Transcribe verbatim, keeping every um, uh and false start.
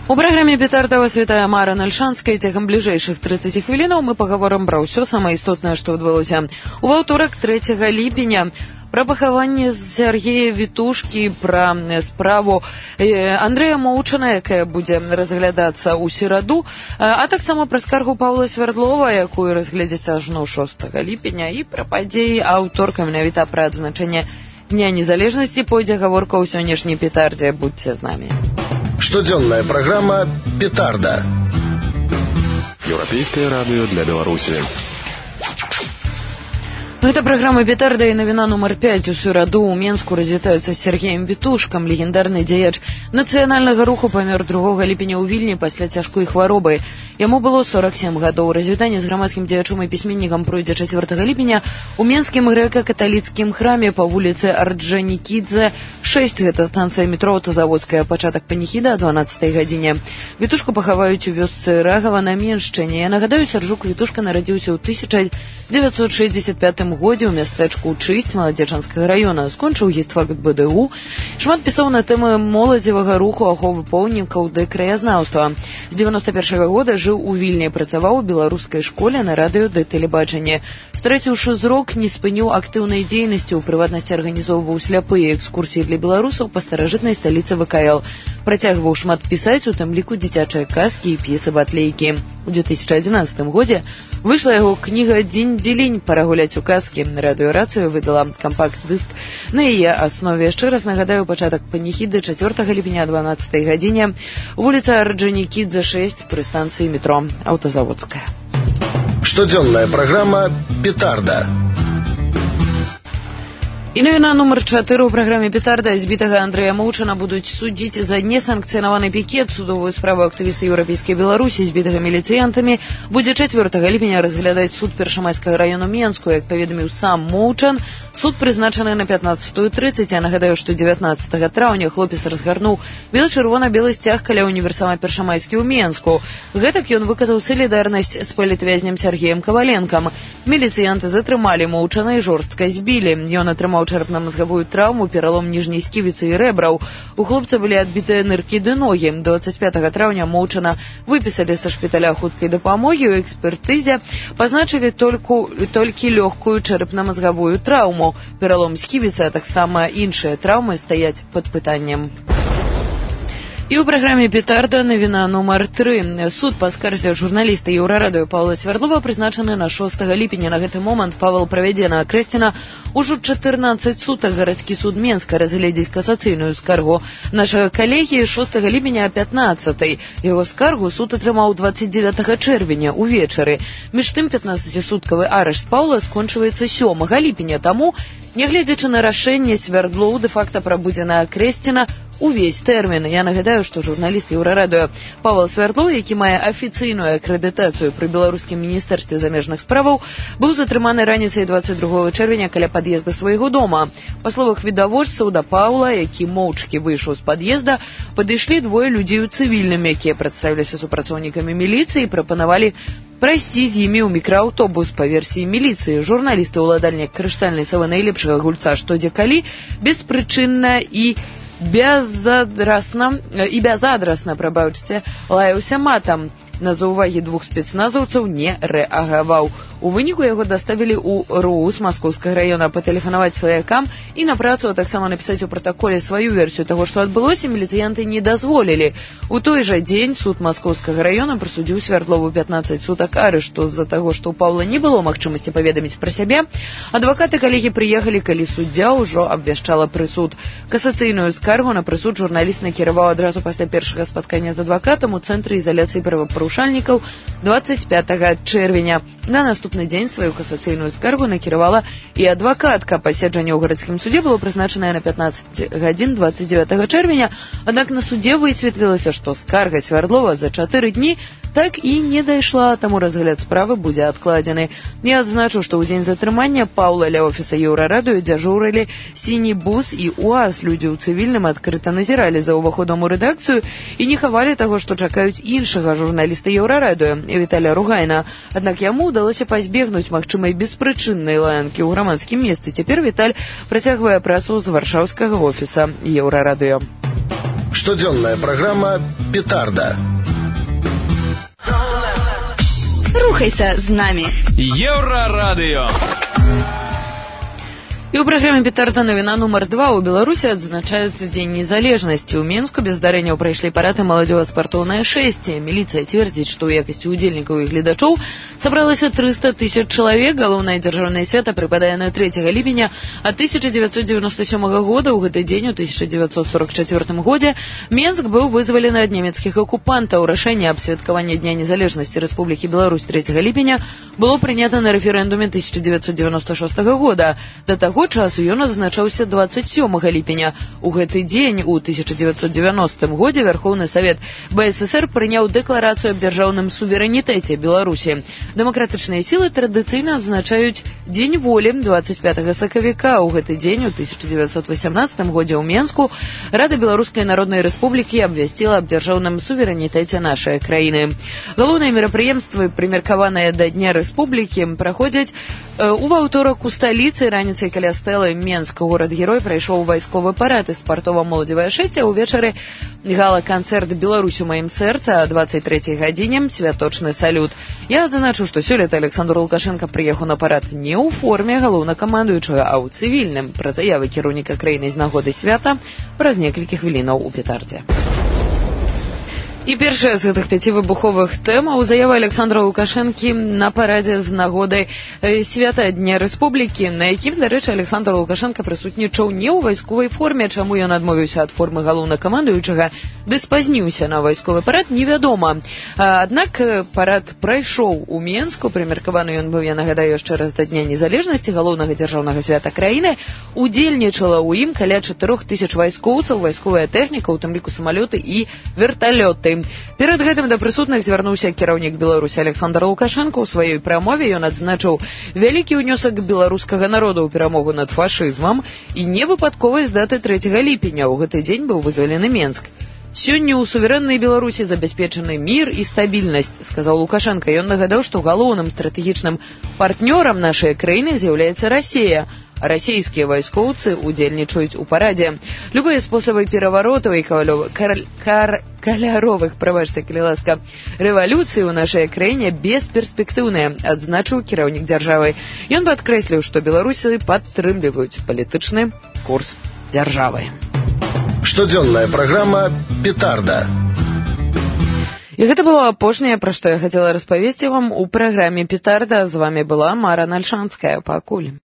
У праграме «Петарда» вас вітае Мара Нальшанская. Цягам бліжэйшых трыццаці хвілінаў мы пагаворым пра ўсё самае істотнае, што адбылося. У аўторак трэцяга ліпеня пра пахаванне Сергея Вітушкі, пра справу Андрэя Моўчана, якая будзе разглядацца ў сераду, а таксама пра скаргу Паўла Свярдлова, якую разгледзяць ажно шостага ліпеня, і пра падзеі аўторка, менавіта пра адзначэнне Дня незалежнасці пойдзе гаворка ў сённяшняй «Петардзе». Будьце з намі. Штодзённая праграма «Петарда». Еўрапейскае радыё для Беларусі. Гэта праграма «Петарда» і навіна нумар пяць. У сераду ў Менску развітаюцца з Сергеем Вітушкам. Легендарны дзеяч нацыянальнага руху памёр другога ліпеня ў Вільні пасля цяжкой хваробы. Яму было сорок сем гадоў. Развітанне з грамадскім дзеячом і пісьменнікам пройдзе чацвёртага ліпеня ў Менскім грэка-каталіцкім храме па вуліцы Орджанікідзе шэсць. Гэта станцыя метро Аўтазаводская. Пачатак паніхіда о дванаццатай гадзіне. Вітушку пахаваюць у вёсцы Рагава на Меншчыне. Я нагадаю, Сяржук Вітушка нарадзіўся ў тысяча дзевяцьсот шэсцьдзесят пятым годзе ў мястэчку Чысць Маладзечанскага района. Скончыў гістфак бэ дэ у. Шмат пісаў на тэмы моладзевага руху, аховы поўнікаў ды краязнаўства. З дзевяноста першага года жыў у Вільні, працаваў у беларускай школе на радыё ды тэлебачанні. Страціўшы зрок, не спыніў актыўнай дзейнасці, у прыватнасці арганізоўваў сляпыя экскурсіі для беларусаў па старажытнай сталіцы вэ ка эл. Працягваў шмат пісаць, у тым ліку дзіцячыя казкі і п'есы-батлейкі. У две тысячи одиннадцатым годзе выйшла яго кніга «Дзень-дзелень. Парагуляць у казкі». Радыёрацыю выдала кампакт-дыск. На яе аснове, яшчэ раз нагадаю, пачатак паніхіды чацвёртага ліпеня о дванаццатай гадзіне, вуліца Орджанікідзе шэсць пры станцыі метро Аўтазаводская. Штодзённая праграма «Петарда». І навіна нумар чатыры ў праграме «Петарда». Збітага Андрэя Моўчана будуць судзіць за несанкцыянаваны пікет. Судовую справу актывіста Еўрапейскай Беларусі, збітага міліцыянтамі, будзе чацвёртага ліпеня разглядаць суд Першамайскага раёну Менску. Як паведаміў сам Моўчан, суд прызначаны на пятнаццатую трыццаць. Я нагадаю, што дзевятнаццатага траўня хлопец разгарнуў бела-чырвона-белы сцяг каля універсама Першамайскі ў Менску. Гэтак ён выказаў салідарнасць з палітвязнем Сергеем Каваленкам. Міліцыянты затрымалі Моўчана і жорстка збілі. Ён атрымаў чэрапна-мазгавую траўму, пералом ніжняй сківіцы і рэбраў. У хлопца былі адбітыя ныркі ды ногі. дваццаць пятага траўня Моўчана выпісалі са шпіталя хуткай дапамогі. У экспертызе пазначылі толькі, толькі лёгкую чэрапна-мазгавую траўму. Пералом сківіцы, а таксама іншыя траўмы стаяць пад пытаннем. І ў праграме «Петарда» навіна нумар тры. Суд па скарзе журналіста Еўрарадыё Паўла Свярдлова прызначаны на шостага ліпеня. На гэты момант Павел правядзе на акрэсціна ўжо чатырнаццаць сутак. Гарадскі суд Менска разгледзіць касацыйную скаргу нашага калегі шостага ліпеня о пятнаццатай. Яго скаргу суд атрымаў дваццаць дзевятага чэрвеня увечары. Між тым пятнаццацісуткавы арышт Паўла скончваецца сёмага ліпеня. Таму, нягледзячы на рашэнне, Свярдлоў дэ-факта прабудзе на акрэсціна увесь тэрмін. Я нагадаю, што журналіст Еўрарадыё Павел Свярдлоў, які мае афіцыйную акрэдытацыю пры беларускім міністэрстве замежных справаў, быў затрыманы раніцай дваццаць другога чэрвеня каля пад'езда свайго дома. Па словах відавочцаў, да Паўла, які моўчкі выйшаў з пад'езда, падышлі двое людзей у цывільным, якія прадставіліся супрацоўнікамі міліцыі і прапанавалі прайсці з імі ў мікрааўтобус. Па версіі міліцыі, журналісты ўладальнік крыштальнай савы найлепшага гульца «Што дзе калі» беспрычынна і безадрасна і безадрасна, прабачце, лаяўся матам. На заўвагі двух спецназаўцаў не рэагаваў. У выніку яго даставілі ў РУС Маскоўскага раёна. Патэлефанаваць сваякам і на працу, а таксама напісаць у пратаколе сваю версію таго, што адбылося, міліцыянты не дазволілі. У той жа дзень суд Маскоўскага раёна прысудзіў Свярдлову пятнаццаць сутак арышту з-за таго, што ў Паўла не было магчымасці паведаміць пра сябе. Адвакаты калегі прыехалі, калі суддзя ўжо абвяшчала прысуд. Касацыйную скаргу на прысуд журналіст накіраваў адразу пасля першага спаткання з адвакатам у цэнтры ізаляцыі правапарушальнікаў дваццаць пятага чэрвеня. На наступны дзень сваю касацыйную скаргу накіравала і адвакатка. Паседжанне ў гарадскім судзе было прызначанае на пятнаццаць гадзін дваццаць дзевятага чэрвеня, аднак на судзе высветлілася, што скарга Свярдлова за чатыры дні так і не дайшла, таму разгляд справы будзе адкладзены. Я адзначу, што ў дзень затрымання Паўла ля офіса Еўрарадыё дзяжурылі сіні бус і УАЗ. Людзі ў цывільным адкрыта назіралі за ўваходам у рэдакцыю і не хавалі таго, што чакаюць іншага журналіста Еўрарадыё Віталя Ругайна. Аднак яму ўдалося пазбегнуць магчымай беспрычыннай лаянкі ў грамадскім месцы. Цяпер Віталь працягвае працу з варшаўскага офіса Еўрарадыё. Штодзённая праграма «Петарда». Рухайся з намі. Еўрарадыё. І ў праграме «Петарда» навіна нумар два. У Беларусі адзначаецца Дзень незалежнасці. У Менску без здарэнняў прайшлі парад і маладзёва-спартоўнае шэсце. Міліцыя цвердзіць, што ў якасці ўдзельнікаў і гледачоў сабралася трыста тысяч чалавек. Галоўнае дзяржаўнае свята прыпадае на трэцяга ліпеня. А тысяча дзевяцьсот дзевяноста сёмага года ў гэты дзень у тысяча дзевяцьсот сорок чацвёртым годзе Менск быў вызвалены ад нямецкіх акупантаў. Рашэнне аб святкаванні Дня незалежнасці Рэспублікі Беларусь трэцяга ліпеня было прынята на рэферэндуме тысяча дзевяцьсот девяноста шостага года. Да таго часу ён адзначаўся дваццаць сёмага ліпеня. У гэты дзень у тысяча дзевяцьсот девяностым годзе Вярхоўны Савет БССР прыняў дэкларацыю аб дзяржаўным суверэнітэце Беларусі. Дэмакратычныя сілы традыцыйна адзначаюць Дзень волі дваццаць пятага сакавіка. У гэты дзень у тысяча дзевяцьсот васямнаццатым годзе ў Менску Рада Беларускай Народнай Рэспублікі абвясціла аб дзяржаўным суверэнітэце нашай краіны. Галоўныя мерапрыемствы, прымеркаваныя да Дня Рэспублікі, праходзяць у ваўторак у сталіцы. Раніцай каля стэлы Менск, горад-герой, прайшоў вайсковы парад і спартова-моладзевае шэсце. Увечары гала-канцэрт «Беларусь у маім сэрцы», а дваццаць трэцяй гадзіне святочны салют. Я адзначу, што сёлета Александр Лукашенко прыехаў на парад не ў форме галоўнакамандуючага, а ў цывільным. Пра заявы кіраўніка краіны з нагоды свята праз некалькі хвілінаў у «Петардзе». І першая з гэтых пяці выбуховых тэмаў — заява Александра Лукашэнкі на парадзе з нагодай свята Дня Рэспублікі, на якім, дарэчы, Александр Лукашенко прысутнічаў не ў вайсковай форме. Чаму ён адмовіўся ад формы галоўнакамандуючага ды спазніўся на вайсковы парад, невядома. Аднак парад прайшоў у Менску. Прымеркаваны ён быў, я нагадаю яшчэ раз, да Дня незалежнасці, галоўнага дзяржаўнага свята краіны. Удзельнічала ў ім каля чатырох тысяч вайскоўцаў, вайсковая тэхніка, у тым ліку самалёты і верталёты. Перад гэтым да прысутных звярнуўся кіраўнік Беларусі Александр Лукашенко. У сваёй прамове ён адзначыў вялікі ўнёсак беларускага народа ў перамогу над фашызмам і невыпадковасць даты трэцяга ліпеня. У гэты дзень быў вызвалены Менск. «Сёння ў суверэннай Беларусі забяспечаны мір і стабільнасць», — сказаў Лукашенко. Ён нагадаў, што галоўным стратэгічным партнёрам нашай краіны з'яўляецца Расія. Расійскія вайскоўцы удзельнічаюць у парадзе. Любыя спосабы пераваротаў і каляровых, прабачце, калі ласка, рэвалюцыі ў нашай краіне бесперспектыўныя, адзначыў кіраўнік дзяржавы. Ён падкрэсліў, што беларусы падтрымліваюць палітычны курс дзяржавы. Штодзённая праграма «Петарда». І гэта было апошняе, пра што я хацела распавесці вам у праграме «Петарда». З вамі была Мара Нальшанская. Пакуль.